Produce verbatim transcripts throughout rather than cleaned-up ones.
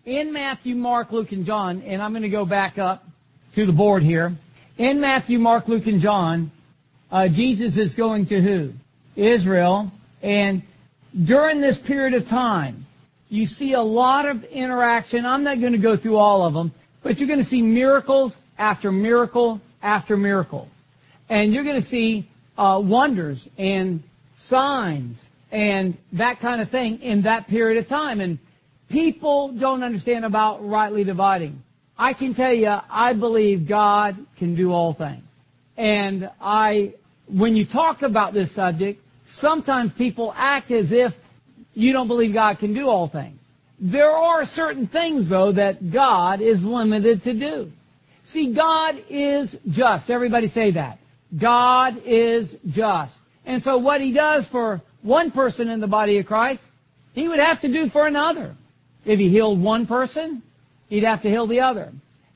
in Matthew, Mark, Luke, and John, and I'm going to go back up to the board here. In Matthew, Mark, Luke, and John, uh, Jesus is going to who? Israel. And during this period of time, you see a lot of interaction. I'm not going to go through all of them, but you're going to see miracles after miracle after miracle. And you're going to see uh, wonders and signs and that kind of thing in that period of time. And people don't understand about rightly dividing. I can tell you, I believe God can do all things. And I, when you talk about this subject, sometimes people act as if you don't believe God can do all things. There are certain things, though, that God is limited to do. See, God is just. Everybody say that. God is just. And so what He does for one person in the body of Christ, He would have to do for another. If He healed one person, He'd have to heal the other.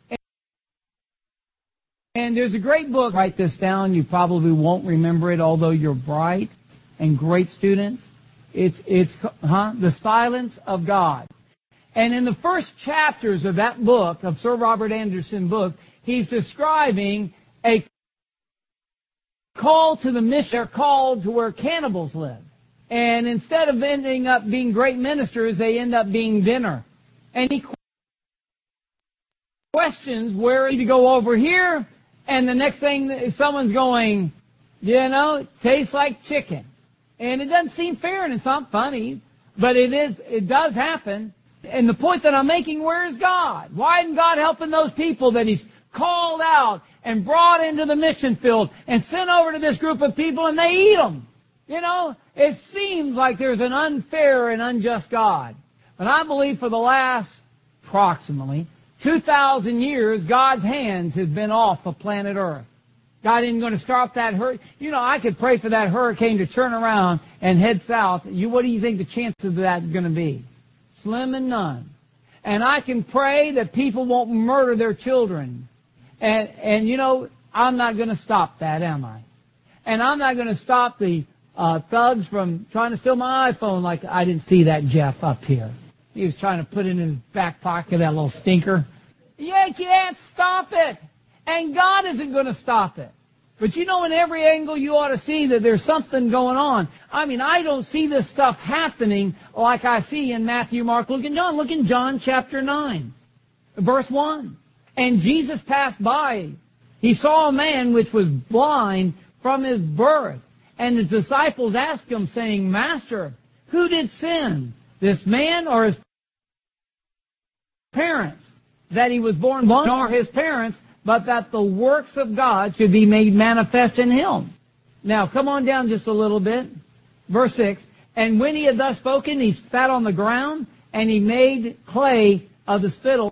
And there's a great book. Write this down. You probably won't remember it, although you're bright and great students. It's, it's, huh? The Silence of God. And in the first chapters of that book, of Sir Robert Anderson's book, he's describing a call to the mission. They're called to where cannibals live. And instead of ending up being great ministers, they end up being dinner. And he questions where to go over here, and the next thing someone's going, you know, it tastes like chicken. And it doesn't seem fair, and it's not funny, but it is. It does happen. And the point that I'm making, where is God? Why isn't God helping those people that He's called out and brought into the mission field and sent over to this group of people, and they eat them? You know, it seems like there's an unfair and unjust God. But I believe for the last approximately two thousand years, God's hands have been off of planet Earth. God isn't going to stop that hurricane. You know, I could pray for that hurricane to turn around and head south. You, what do you think the chances of that are going to be? Slim and none. And I can pray that people won't murder their children. And, and you know, I'm not going to stop that, am I? And I'm not going to stop the uh, thugs from trying to steal my iPhone like I didn't see that Jeff up here. He was trying to put it in his back pocket, that little stinker. You can't stop it. And God isn't going to stop it. But you know, in every angle you ought to see that there's something going on. I mean, I don't see this stuff happening like I see in Matthew, Mark, Luke, and John. Look in John chapter nine, verse one. And Jesus passed by. He saw a man which was blind from his birth. And his disciples asked him, saying, Master, who did sin, this man or his parents, that he was born blind, nor his parents, but that the works of God should be made manifest in him? Now, come on down just a little bit. Verse six. And when he had thus spoken, he spat on the ground, and he made clay of the spittle,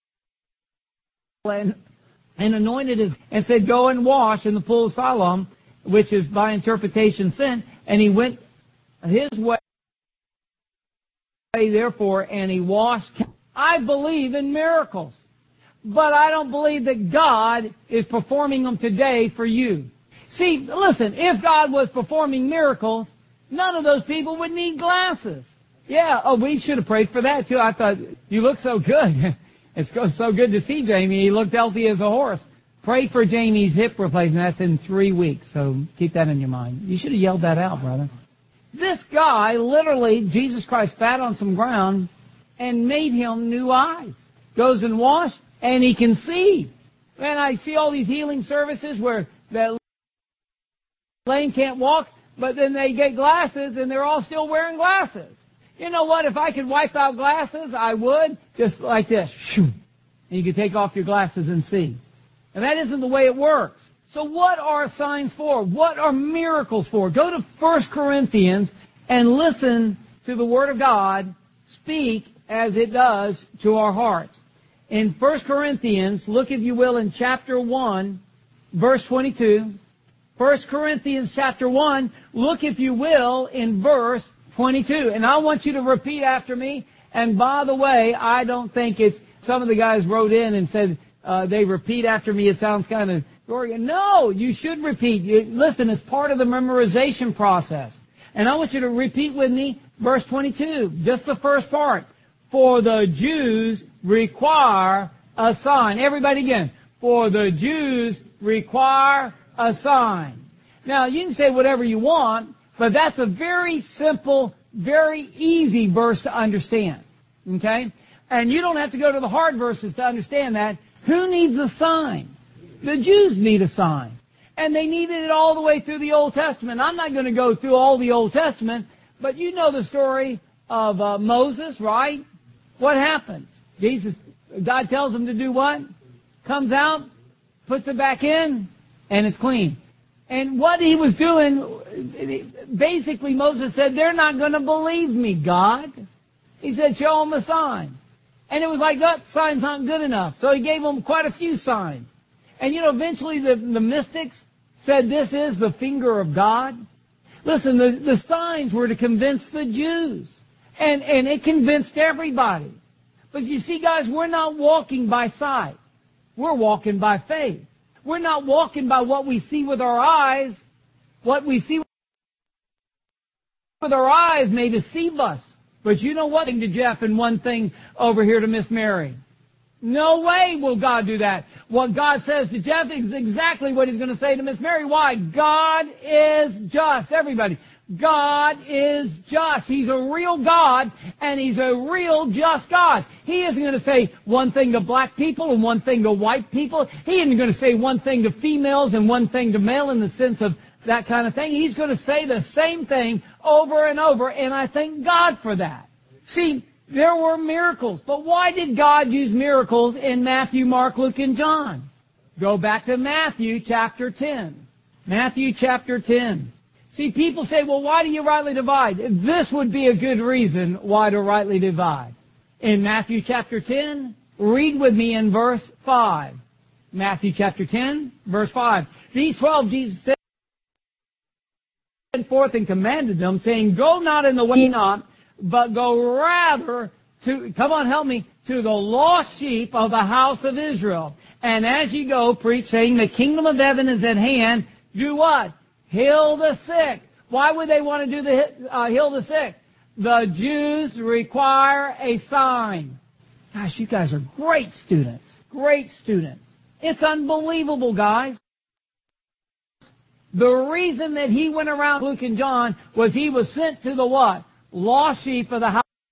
and, and anointed it, and said, Go and wash in the pool of Siloam, which is by interpretation sin. And he went his way, therefore, and he washed. I believe in miracles. But I don't believe that God is performing them today for you. See, listen, if God was performing miracles, none of those people would need glasses. Yeah, oh, we should have prayed for that too. I thought, you look so good. It's so good to see Jamie. He looked healthy as a horse. Pray for Jamie's hip replacement. That's in three weeks, so keep that in your mind. You should have yelled that out, brother. This guy, literally, Jesus Christ spat on some ground and made him new eyes. Goes and washed. And he can see. And I see all these healing services where that lame can't walk, but then they get glasses and they're all still wearing glasses. You know what? If I could wipe out glasses, I would. Just like this. And you could take off your glasses and see. And that isn't the way it works. So what are signs for? What are miracles for? Go to First Corinthians and listen to the Word of God speak as it does to our hearts. In First Corinthians, look if you will in chapter one, verse twenty-two. First Corinthians chapter one, look if you will in verse twenty-two. And I want you to repeat after me. And by the way, I don't think it's, some of the guys wrote in and said uh, they repeat after me. It sounds kind of gory. No, you should repeat. You, listen, it's part of the memorization process. And I want you to repeat with me verse twenty-two, just the first part. For the Jews require a sign. Everybody again. For the Jews require a sign. Now, you can say whatever you want, but that's a very simple, very easy verse to understand. Okay? And you don't have to go to the hard verses to understand that. Who needs a sign? The Jews need a sign. And they needed it all the way through the Old Testament. I'm not going to go through all the Old Testament, but you know the story of uh, Moses, right? What happens? Jesus, God tells him to do what? Comes out, puts it back in, and it's clean. And what he was doing, basically Moses said, they're not going to believe me, God. He said, show them a sign. And it was like, that sign's not good enough. So he gave them quite a few signs. And you know, eventually the, the mystics said, this is the finger of God. Listen, the, the signs were to convince the Jews. And, and it convinced everybody. But you see, guys, we're not walking by sight. We're walking by faith. We're not walking by what we see with our eyes. What we see with our eyes may deceive us. But you know what? To Jeff and one thing over here to Miss Mary. No way will God do that. What God says to Jeff is exactly what He's going to say to Miss Mary. Why? God is just. Everybody. God is just. He's a real God, and He's a real just God. He isn't going to say one thing to black people and one thing to white people. He isn't going to say one thing to females and one thing to male in the sense of that kind of thing. He's going to say the same thing over and over, and I thank God for that. See, there were miracles, but why did God use miracles in Matthew, Mark, Luke, and John? Go back to Matthew chapter ten. Matthew chapter ten. See, people say, well, why do you rightly divide? This would be a good reason why to rightly divide. In Matthew chapter ten, read with me in verse five. Matthew chapter ten, verse five. These twelve Jesus sent forth and commanded them, saying, go not in the way not, but go rather to, come on, help me, to the lost sheep of the house of Israel. And as you go, preach, saying, the kingdom of heaven is at hand. Do what? Heal the sick. Why would they want to do the uh, heal the sick? The Jews require a sign. Gosh, you guys are great students. Great students. It's unbelievable, guys. The reason that he went around Luke and John was he was sent to the what? Lost sheep of the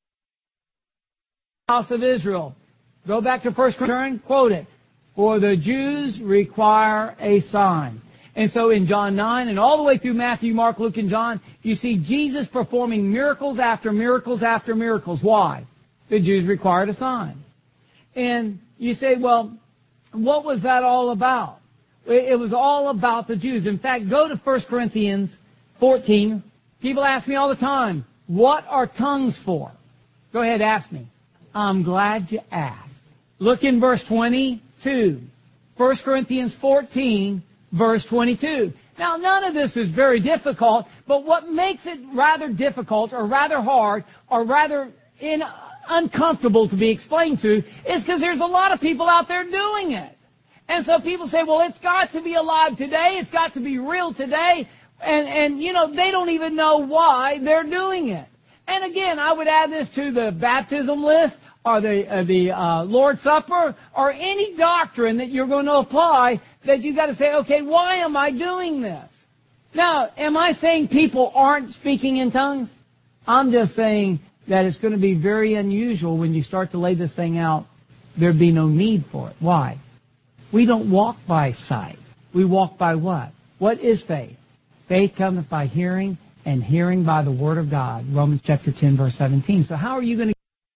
house of Israel. Go back to First Corinthians, quote it. For the Jews require a sign. And so in John nine and all the way through Matthew, Mark, Luke, and John, you see Jesus performing miracles after miracles after miracles. Why? The Jews required a sign. And you say, well, what was that all about? It was all about the Jews. In fact, go to First Corinthians fourteen. People ask me all the time, what are tongues for? Go ahead, ask me. I'm glad you asked. Look in verse twenty-two. First Corinthians fourteen, verse twenty-two. Now, none of this is very difficult, but what makes it rather difficult or rather hard or rather in, uncomfortable to be explained to is because there's a lot of people out there doing it. And so people say, well, it's got to be alive today. It's got to be real today. And, and you know, they don't even know why they're doing it. And again, I would add this to the baptism list or the, uh, the uh, Lord's Supper or any doctrine that you're going to apply that you've got to say, okay, why am I doing this? Now, am I saying people aren't speaking in tongues? I'm just saying that it's going to be very unusual when you start to lay this thing out. There'd be no need for it. Why? We don't walk by sight. We walk by what? What is faith? Faith cometh by hearing, and hearing by the Word of God. Romans chapter ten, verse seventeen. So how are you going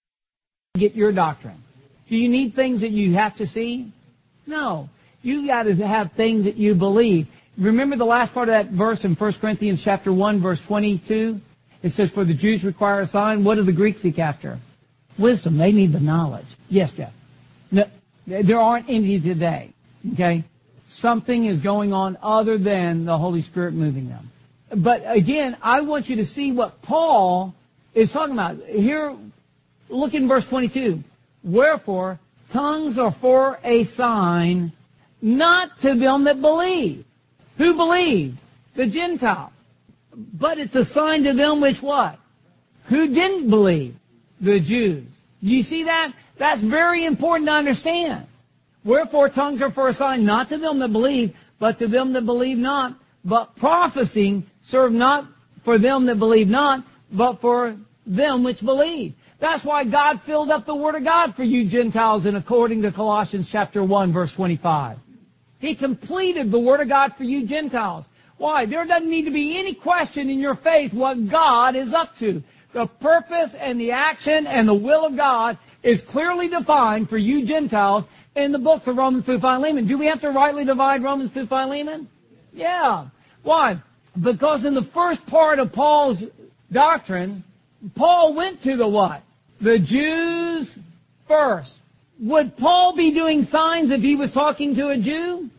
to get your doctrine? Do you need things that you have to see? No. You got to have things that you believe. Remember the last part of that verse in First Corinthians chapter one, verse twenty-two? It says, for the Jews require a sign. What do the Greeks seek after? Wisdom. They need the knowledge. Yes, Jeff. No, there aren't any today. Okay? Something is going on other than the Holy Spirit moving them. But again, I want you to see what Paul is talking about. Here, look in verse twenty-two. Wherefore, tongues are for a sign, not to them that believe. Who believed? The Gentiles. But it's a sign to them which what? Who didn't believe? The Jews. Do you see that? That's very important to understand. Wherefore tongues are for a sign, not to them that believe, but to them that believe not. But prophesying serve not for them that believe not, but for them which believe. That's why God filled up the Word of God for you Gentiles, and according to Colossians chapter one, verse twenty-five. He completed the Word of God for you Gentiles. Why? There doesn't need to be any question in your faith what God is up to. The purpose and the action and the will of God is clearly defined for you Gentiles in the books of Romans through Philemon. Do we have to rightly divide Romans through Philemon? Yeah. Why? Because in the first part of Paul's doctrine, Paul went to the what? The Jews first. Would Paul be doing signs if he was talking to a Jew?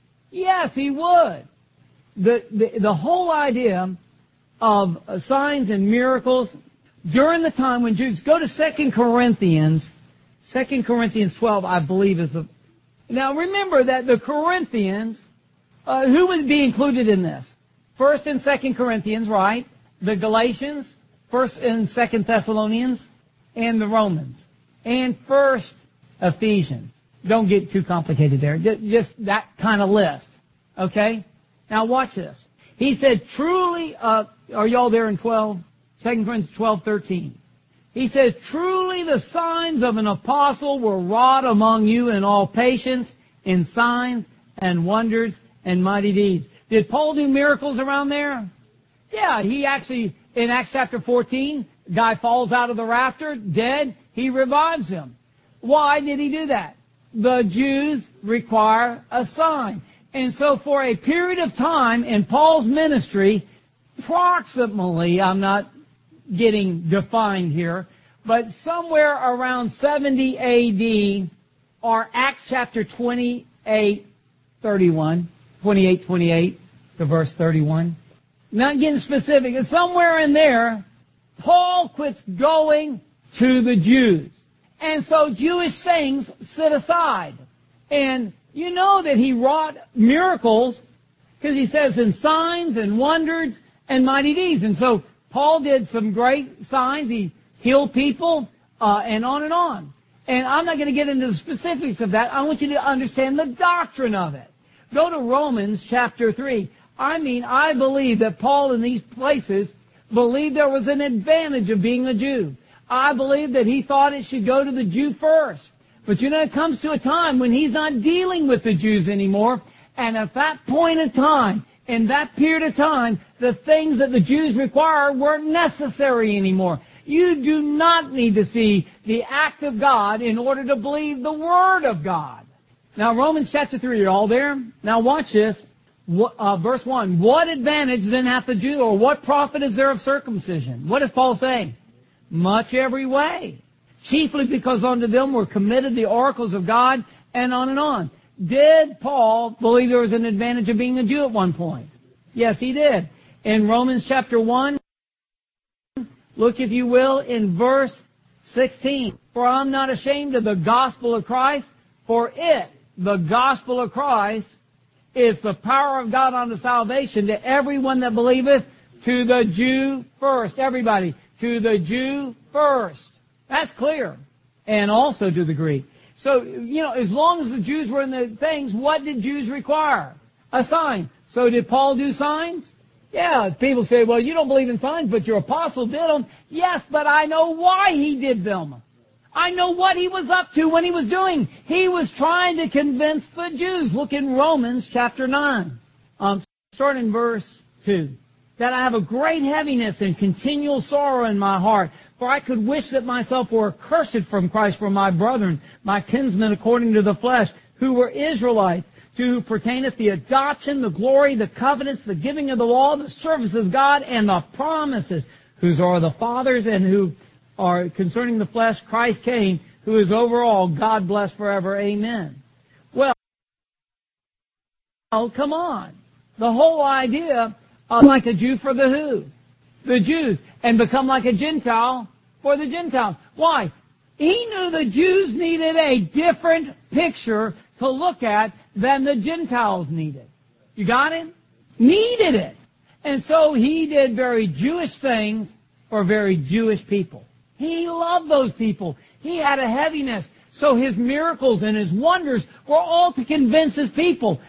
Yes, he would. The, the, the whole idea of signs and miracles during the time when Jews... Go to Second Corinthians. Second Corinthians twelve, I believe, is the... Now, remember that the Corinthians... Uh, who would be included in this? First and Second Corinthians, right? The Galatians, First and Second Thessalonians, and the Romans. And First Ephesians. Don't get too complicated there. Just that kind of list. Okay? Now watch this. He said, truly, uh, are y'all there in twelve? Second Corinthians twelve, thirteen. He says, truly the signs of an apostle were wrought among you in all patience, in signs and wonders and mighty deeds. Did Paul do miracles around there? Yeah, he actually, in Acts chapter fourteen, guy falls out of the rafter, dead, he revives him. Why did he do that? The Jews require a sign. And so for a period of time in Paul's ministry, approximately, I'm not getting defined here, but somewhere around seventy A D or Acts chapter twenty-eight, thirty-one, twenty-eight, twenty-eight to verse thirty-one. Not getting specific. It's somewhere in there, Paul quits going to the Jews. And so Jewish things sit aside. And you know that he wrought miracles because he says in signs and wonders and mighty deeds. And so Paul did some great signs. He healed people uh, and on and on. And I'm not going to get into the specifics of that. I want you to understand the doctrine of it. Go to Romans chapter three. I mean, I believe that Paul in these places believed there was an advantage of being a Jew. I believe that he thought it should go to the Jew first. But you know, it comes to a time when he's not dealing with the Jews anymore. And at that point in time, in that period of time, the things that the Jews require weren't necessary anymore. You do not need to see the act of God in order to believe the Word of God. Now, Romans chapter three, you're all there? Now watch this. Uh, verse one. What advantage then hath the Jew, or what profit is there of circumcision? What does Paul say? Much every way. Chiefly because unto them were committed the oracles of God, and on and on. Did Paul believe there was an advantage of being a Jew at one point? Yes, he did. In Romans chapter one, look if you will in verse sixteen. For I'm not ashamed of the gospel of Christ, for it, the gospel of Christ, is the power of God unto salvation to everyone that believeth, to the Jew first. Everybody, to the Jew first. That's clear. And also to the Greek. So, you know, as long as the Jews were in the things, what did Jews require? A sign. So did Paul do signs? Yeah, people say, well, you don't believe in signs, but your apostle did them. Yes, but I know why he did them. I know what he was up to when he was doing. He was trying to convince the Jews. Look in Romans chapter nine. Um, start in verse two. That I have a great heaviness and continual sorrow in my heart. For I could wish that myself were accursed from Christ for my brethren, my kinsmen according to the flesh, who were Israelites, to who pertaineth the adoption, the glory, the covenants, the giving of the law, the service of God, and the promises, whose are the fathers, and who are concerning the flesh, Christ came, who is over all, God bless forever. Amen. Well, oh, come on. The whole idea of like a Jew for the who? The Jews. And become like a Gentile for the Gentiles. Why? He knew the Jews needed a different picture to look at than the Gentiles needed. You got it? Needed it. And so he did very Jewish things for very Jewish people. He loved those people. He had a heaviness. So his miracles and his wonders were all to convince his people.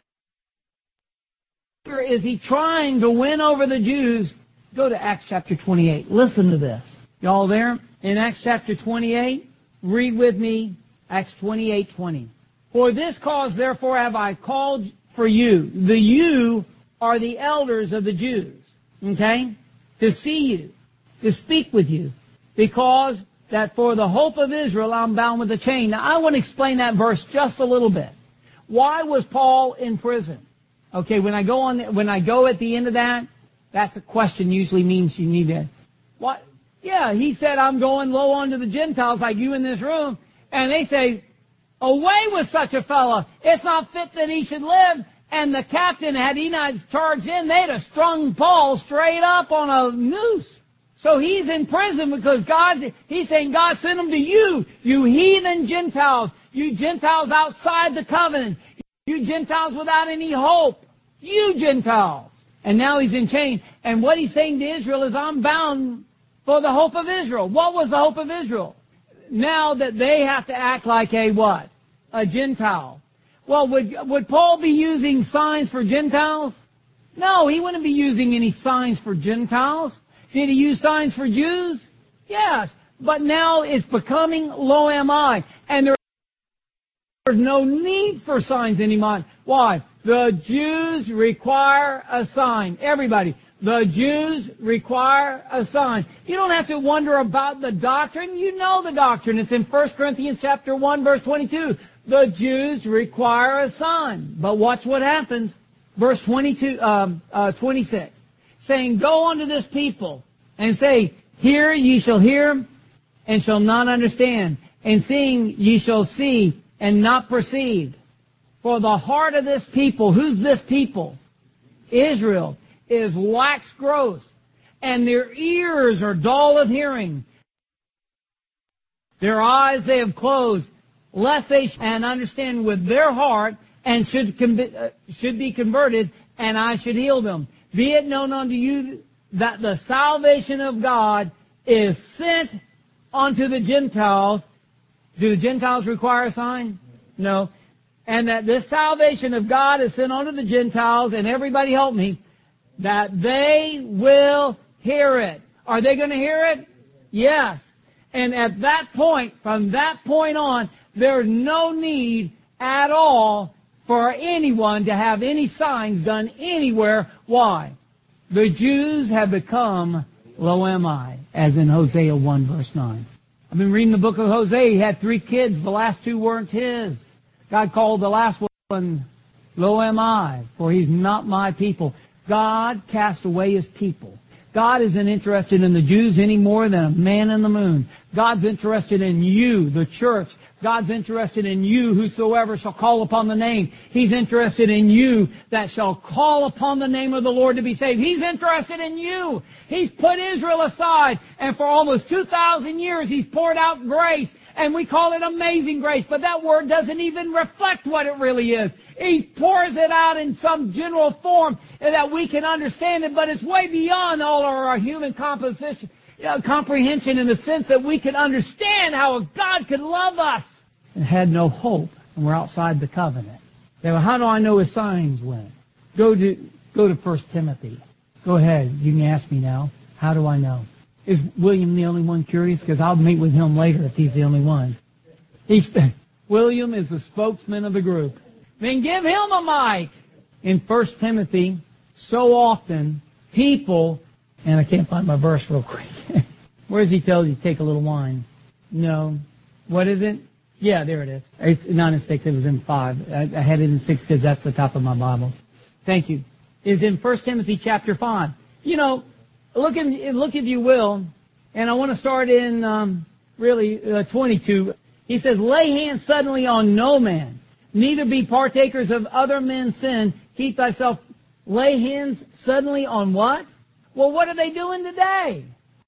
Is he trying to win over the Jews? Go to Acts chapter twenty-eight. Listen to this. Y'all there? In Acts chapter twenty-eight, read with me Acts twenty-eight twenty. For this cause, therefore, have I called for you. The you are the elders of the Jews. Okay? To see you. To speak with you. Because that for the hope of Israel I'm bound with a chain. Now, I want to explain that verse just a little bit. Why was Paul in prison? Okay, when I go on, when I go at the end of that, that's a question usually means you need to. What? Yeah, he said, I'm going low onto the Gentiles like you in this room. And they say, away with such a fellow. It's not fit that he should live. And the captain, had he not charged in, they'd have strung Paul straight up on a noose. So he's in prison because God, he's saying, God sent him to you, you heathen Gentiles, you Gentiles outside the covenant, you Gentiles without any hope, you Gentiles. And now he's in chains. And what he's saying to Israel is, I'm bound for the hope of Israel. What was the hope of Israel? Now that they have to act like a what? A Gentile. Well, would, would Paul be using signs for Gentiles? No, he wouldn't be using any signs for Gentiles. Did he use signs for Jews? Yes. But now it's becoming lo am I. And there's no need for signs anymore. Why? The Jews require a sign. Everybody. The Jews require a sign. You don't have to wonder about the doctrine. You know the doctrine. It's in First Corinthians chapter one, verse twenty-two. The Jews require a sign. But watch what happens. Verse twenty-two, um, uh, twenty-six. Saying, go unto this people and say, hear ye shall hear and shall not understand. And seeing ye shall see and not perceive. For the heart of this people, who's this people? Israel, is wax gross, and their ears are dull of hearing. Their eyes they have closed, lest they sh- and understand with their heart, and should com- uh, should be converted, and I should heal them. Be it known unto you that the salvation of God is sent unto the Gentiles. Do the Gentiles require a sign? No. And that this salvation of God is sent unto the Gentiles, and everybody help me, that they will hear it. Are they going to hear it? Yes. And at that point, from that point on, there's no need at all for anyone to have any signs done anywhere. Why? The Jews have become lo am I, as in Hosea one verse nine. I've been reading the book of Hosea. He had three kids. The last two weren't his. God called the last one, lo am I, for he's not my people. God cast away his people. God isn't interested in the Jews any more than a man in the moon. God's interested in you, the church. God's interested in you, whosoever shall call upon the name. He's interested in you that shall call upon the name of the Lord to be saved. He's interested in you. He's put Israel aside, and for almost two thousand years He's poured out grace, and we call it amazing grace, but that word doesn't even reflect what it really is. He pours it out in some general form that we can understand it, but it's way beyond all of our human composition. Uh, comprehension in the sense that we can understand how a God could love us and had no hope, and we're outside the covenant. Now, how do I know his signs went? Go to go to First Timothy. Go ahead. You can ask me now. How do I know? Is William the only one curious? Because I'll meet with him later if he's the only one. He's, William is the spokesman of the group. Then give him a mic. In First Timothy, so often people... And I can't find my verse real quick. Where does he tell you to take a little wine? No. What is it? Yeah, there it is. It's not in six, it was in five. I, I had it in six because that's the top of my Bible. Thank you. It's in First Timothy chapter five. You know, look, in, look if you will, and I want to start in um, really uh, twenty-two. He says, lay hands suddenly on no man, neither be partakers of other men's sin. Keep thyself. Lay hands suddenly on what? Well, what are they doing today?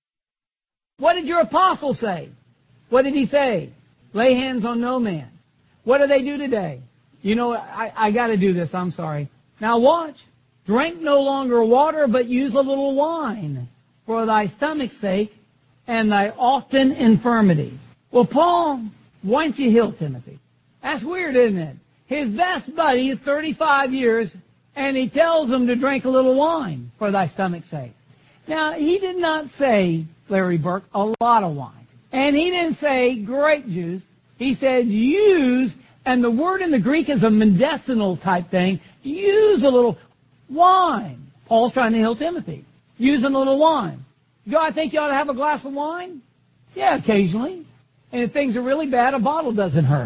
What did your apostle say? What did he say? Lay hands on no man. What do they do today? You know, I, I got to do this. I'm sorry. Now watch. Drink no longer water, but use a little wine for thy stomach's sake and thy often infirmity. Well, Paul, why don't you heal Timothy? That's weird, isn't it? His best buddy is thirty-five years, and he tells him to drink a little wine for thy stomach's sake. Now, he did not say, Larry Burke, a lot of wine. And he didn't say grape juice. He said use, and the word in the Greek is a medicinal type thing. Use a little wine. Paul's trying to heal Timothy. Using a little wine. Do I think you ought to have a glass of wine? Yeah, occasionally. And if things are really bad, a bottle doesn't hurt.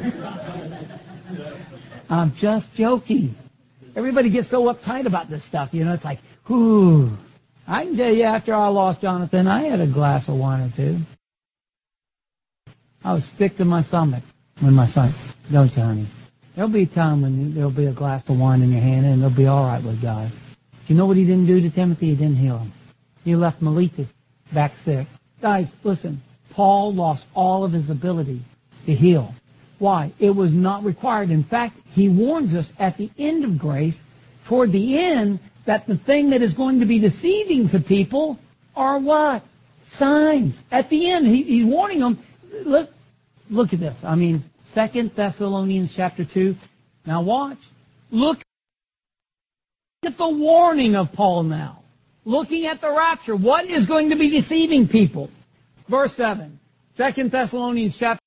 I'm just joking. Everybody gets so uptight about this stuff. You know, it's like, whew. I can tell you, after I lost Jonathan, I had a glass of wine or two. I was sick to my stomach when my son, don't you, honey? There'll be a time when there'll be a glass of wine in your hand and it'll be all right with God. You know what he didn't do to Timothy? He didn't heal him. He left Miletus back sick. Guys, listen. Paul lost all of his ability to heal. Why? It was not required. In fact, he warns us at the end of grace, toward the end, that the thing that is going to be deceiving to people are what? Signs. At the end, he, he's warning them. Look, look at this. I mean, Second Thessalonians chapter two. Now watch. Look at the warning of Paul now. Looking at the rapture. What is going to be deceiving people? Verse seven. Second Thessalonians chapter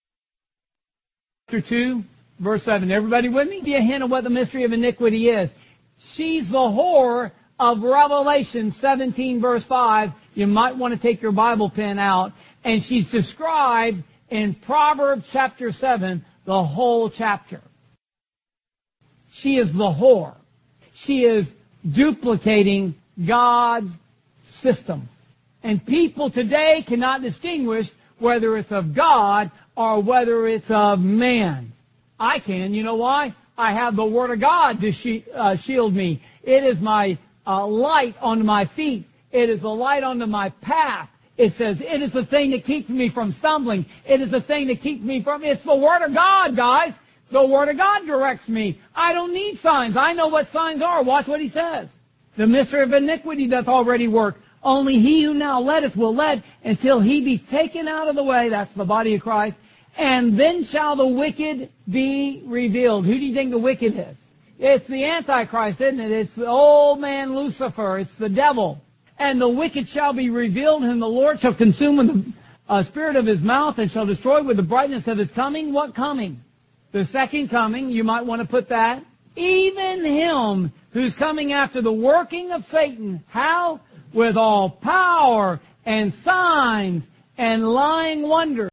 two, verse seven. Everybody with me? Be a hint of what the mystery of iniquity is. She's the whore of Revelation seventeen, verse five. You might want to take your Bible pen out. And she's described in Proverbs chapter seven, the whole chapter. She is the whore. She is duplicating God's system. And people today cannot distinguish whether it's of God or whether it's of man. I can. You know why? I have the Word of God to she, uh, shield me. It is my uh, light on my feet. It is the light onto my path. It says, it is the thing that keeps me from stumbling. It is the thing that keeps me from... It's the Word of God, guys. The Word of God directs me. I don't need signs. I know what signs are. Watch what he says. The mystery of iniquity doth already work. Only he who now letteth will let until he be taken out of the way. That's the body of Christ. And then shall the wicked be revealed. Who do you think the wicked is? It's the Antichrist, isn't it? It's the old man Lucifer. It's the devil. And the wicked shall be revealed, and the Lord shall consume with the uh, spirit of his mouth and shall destroy with the brightness of his coming. What coming? The second coming. You might want to put that. Even him who's coming after the working of Satan. How? With all power and signs and lying wonders.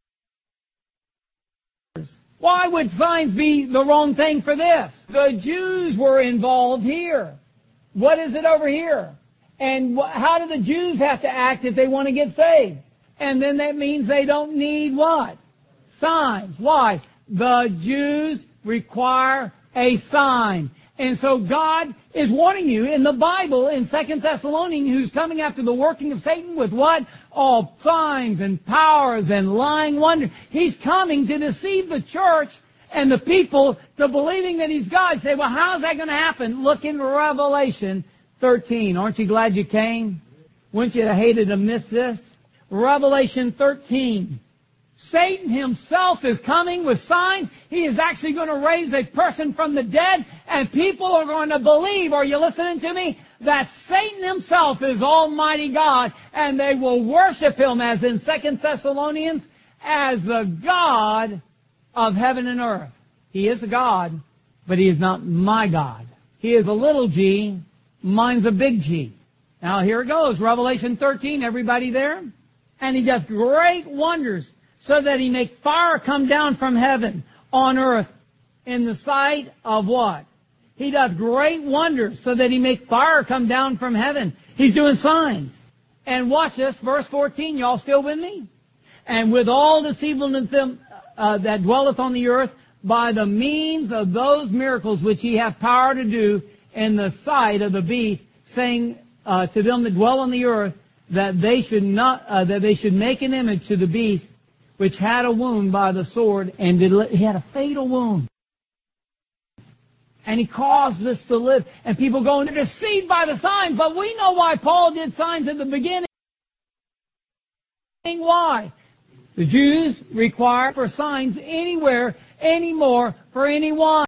Why would signs be the wrong thing for this? The Jews were involved here. What is it over here? And wh- how do the Jews have to act if they want to get saved? And then that means they don't need what? Signs. Why? The Jews require a sign. And so God is warning you in the Bible, in Second Thessalonians, who's coming after the working of Satan with what? All signs and powers and lying wonders. He's coming to deceive the church and the people to believing that he's God. Say, well, how's that going to happen? Look in Revelation thirteen. Aren't you glad you came? Wouldn't you have hated to miss this? Revelation thirteen. Satan himself is coming with signs. He is actually going to raise a person from the dead, and people are going to believe, are you listening to me, that Satan himself is Almighty God, and they will worship him, as in Second Thessalonians, as the God of heaven and earth. He is a God, but he is not my God. He is a little g, mine's a big G. Now here it goes, Revelation thirteen, everybody there? And he does great wonders, so that he make fire come down from heaven on earth in the sight of what? He does great wonders, so that he make fire come down from heaven. He's doing signs. And watch this, verse fourteen, y'all still with me? And with all deceivableness uh, that dwelleth on the earth, by the means of those miracles which he hath power to do in the sight of the beast, saying uh, to them that dwell on the earth, that they should not, uh, that they should make an image to the beast, which had a wound by the sword, and did li- he had a fatal wound. And he caused this to live. And people go, they're deceived by the signs. But we know why Paul did signs at the beginning. Why? The Jews require for signs anywhere, anymore, for anyone.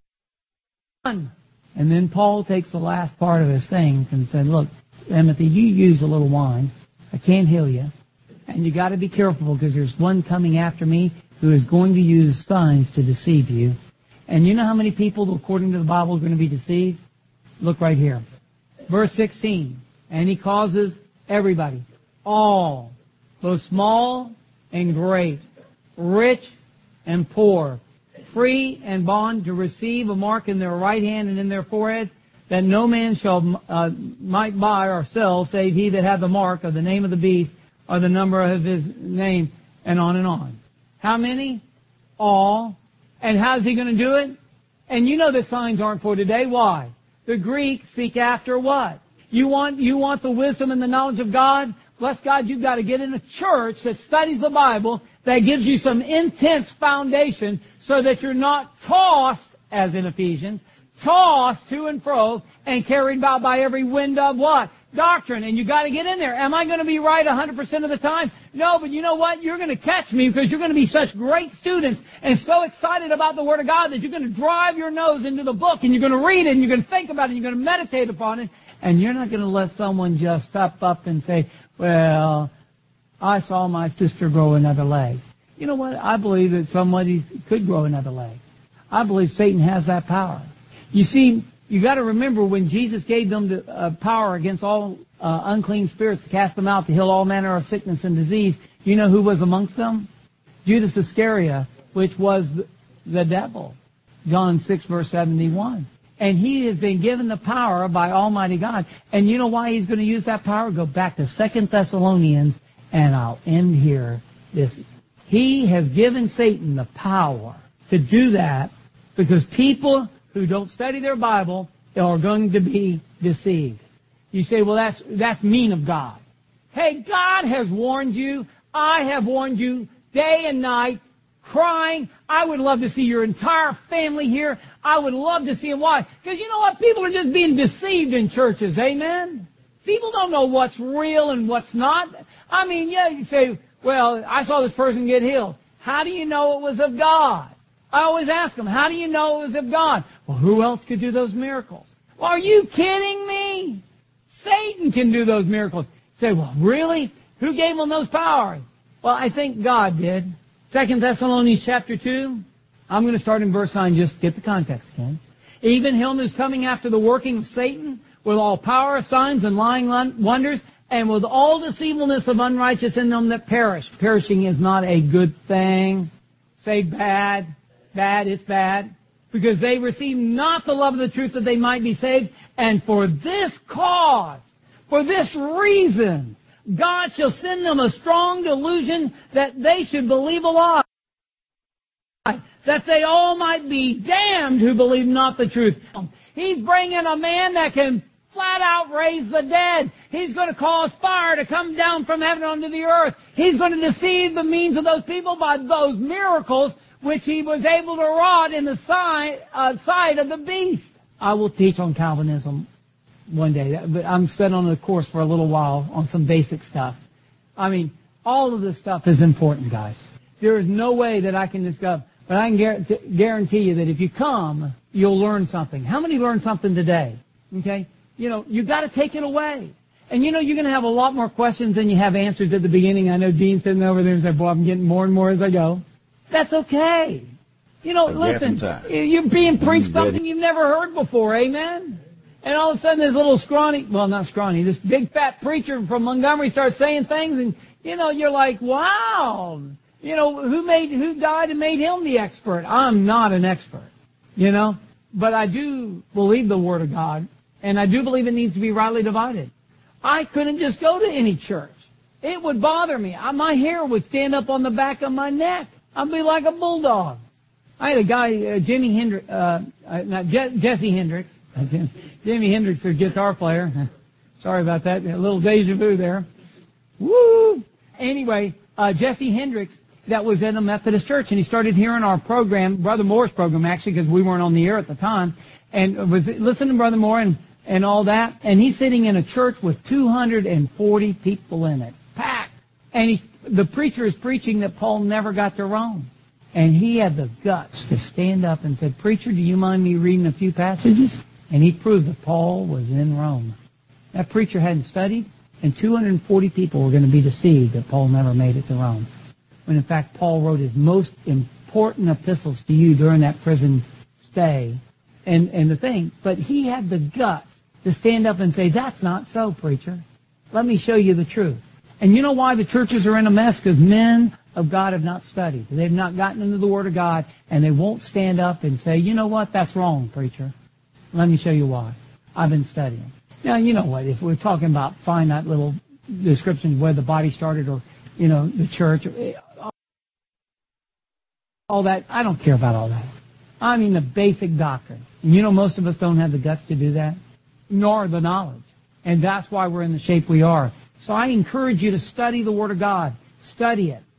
And then Paul takes the last part of his thing and said, look, Timothy, you use a little wine. I can't heal you. And you got to be careful because there's one coming after me who is going to use signs to deceive you. And you know how many people, according to the Bible, are going to be deceived? Look right here. Verse sixteen. And he causes everybody, all, both small and great, rich and poor, free and bond, to receive a mark in their right hand and in their forehead, that no man shall uh, might buy or sell, save he that hath the mark of the name of the beast or the number of his name, and on and on. How many? All. And how's he going to do it? And you know that signs aren't for today. Why? The Greeks seek after what? You want you want the wisdom and the knowledge of God? Bless God, you've got to get in a church that studies the Bible, that gives you some intense foundation so that you're not tossed, as in Ephesians, tossed to and fro and carried about by every wind of what? Doctrine. And you got to get in there. Am I going to be right one hundred percent of the time? No, but you know what? You're going to catch me because you're going to be such great students and so excited about the Word of God that you're going to drive your nose into the book and you're going to read it and you're going to think about it and you're going to meditate upon it. And you're not going to let someone just step up and say, well, I saw my sister grow another leg. You know what? I believe that somebody could grow another leg. I believe Satan has that power. You see, you got to remember when Jesus gave them the uh, power against all uh, unclean spirits to cast them out, to heal all manner of sickness and disease, you know who was amongst them? Judas Iscariot, which was the, the devil. John six, verse seventy-one. And he has been given the power by Almighty God. And you know why he's going to use that power? Go back to Second Thessalonians, and I'll end here. This. He has given Satan the power to do that because people who don't study their Bible are going to be deceived. You say, well, that's that's mean of God. Hey, God has warned you. I have warned you day and night, crying. I would love to see your entire family here. I would love to see them. Why? Because you know what? People are just being deceived in churches. Amen? People don't know what's real and what's not. I mean, yeah, you say, well, I saw this person get healed. How do you know it was of God? I always ask them, how do you know it was of God? Well, who else could do those miracles? Well, are you kidding me? Satan can do those miracles. You say, well, really? Who gave them those powers? Well, I think God did. Second Thessalonians chapter two. I'm going to start in verse nine, just to get the context again. Even him who's coming after the working of Satan, with all power, signs, and lying wonders, and with all deceivableness of unrighteous in them that perish. Perishing is not a good thing. Say bad. Bad, it's bad. Because they receive not the love of the truth that they might be saved. And for this cause, for this reason, God shall send them a strong delusion that they should believe a lie, that they all might be damned who believe not the truth. He's bringing a man that can flat out raise the dead. He's going to cause fire to come down from heaven onto the earth. He's going to deceive the means of those people by those miracles which he was able to wrought in the side, uh, side of the beast. I will teach on Calvinism one day. But I'm set on a course for a little while on some basic stuff. I mean, all of this stuff is important, guys. There is no way that I can discover, but I can guarantee you that if you come, you'll learn something. How many learned something today? Okay? You know, you've got to take it away. And you know, you're going to have a lot more questions than you have answers at the beginning. I know Dean's sitting over there and said, boy, I'm getting more and more as I go. That's okay. You know, listen, you're being preached something you've never heard before, amen? And all of a sudden this little scrawny, well, not scrawny, this big fat preacher from Montgomery starts saying things and, you know, you're like, wow. You know, who made, who died and made him the expert? I'm not an expert, you know? But I do believe the Word of God, and I do believe it needs to be rightly divided. I couldn't just go to any church. It would bother me. My hair would stand up on the back of my neck. I'd be like a bulldog. I had a guy, uh, Jimi Hendrix, uh, uh, not Je- Jesse Hendrix. Jimi Hendrix, the guitar player. Sorry about that. A little deja vu there. Woo! Anyway, uh, Jesse Hendrix, that was in a Methodist church, and he started hearing our program, Brother Moore's program, actually, because we weren't on the air at the time, and was listening to Brother Moore and, and all that, and he's sitting in a church with two hundred forty people in it, packed. And he the preacher is preaching that Paul never got to Rome. And he had the guts to stand up and said, "Preacher, do you mind me reading a few passages?" And he proved that Paul was in Rome. That preacher hadn't studied, and two hundred forty people were going to be deceived that Paul never made it to Rome. When in fact Paul wrote his most important epistles to you during that prison stay. And, and the thing, but he had the guts to stand up and say, "That's not so, preacher. Let me show you the truth." And you know why the churches are in a mess? Because men of God have not studied. They've not gotten into the Word of God, and they won't stand up and say, "You know what? That's wrong, preacher. Let me show you why. I've been studying." Now, you know what? If we're talking about finite little descriptions where the body started or, you know, the church, all that, I don't care about all that. I mean the basic doctrine. And you know most of us don't have the guts to do that, nor the knowledge. And that's why we're in the shape we are. So I encourage you to study the Word of God. Study it.